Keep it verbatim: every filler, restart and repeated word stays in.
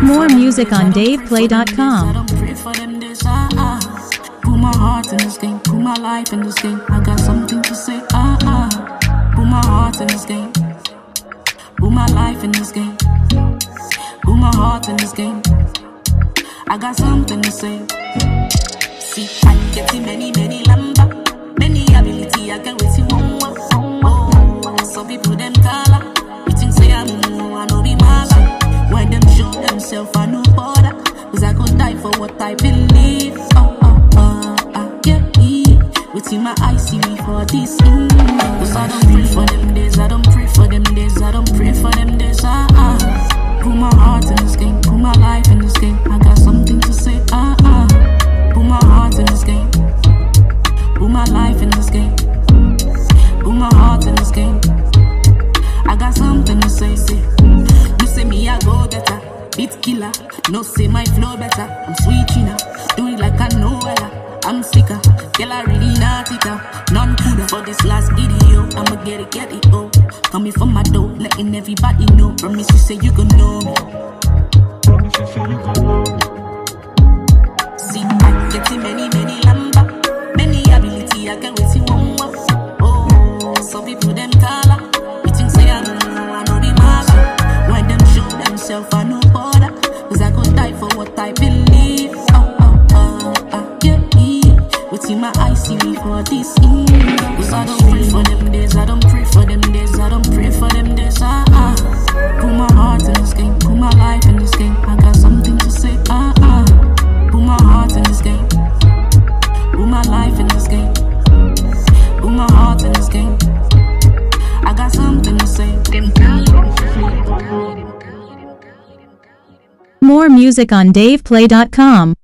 More music on dave play dot com. I don't pray for them days, ah ah. Put my heart in this game, put my life in this game. I got something to say, ah ah. Put my heart in this game, put my life in this game. Put my heart in this game. I got something to say. See, I get in many, many lamba, many ability. I get with you one more. Oh, some people them color. You think say I'm no, I know be mala. When them show themselves, I no bother. Cause I go die for what I believe. Oh, oh, oh, I get it. Within my eyes, see me for this. Mm. Cause I don't pray for them days, I don't pray for them days, I don't pray for them days. Ah, ah. Put my heart in this game, put my life in this game. I got something to say. Ah, ah. Put my heart in this game, put my life in this game. Put my heart in this game. I got something to say. Say, you say me I go better, beat killer. No say my flow better. I'm sweet, you know. Do it like I know Ella. I'm sicker, girl I really not it out. None coulda for this last video. I'ma get it, get it, oh. Coming from my door, letting everybody know. Promise you say you gon' know me. Promise you say you gon' know me. See, I get in many, many lamba, many ability. I get with you one more. Oh, some people them color. You think say I don't know, I know the mala. When them show themselves, I no bother. Cause I go die for what I believe. Oh, oh, oh, I get it. Within my eyes, see me for this. Mm. Cause I don't pray for them days, I don't pray for them days, I don't pray for them days. Ah, ah. Put my heart in this game, put my life in this game. I got something to say. Ah, ah. Put my heart in this game, put my life in this game. Put my heart in this game. I got something to say. More music on dave play dot com.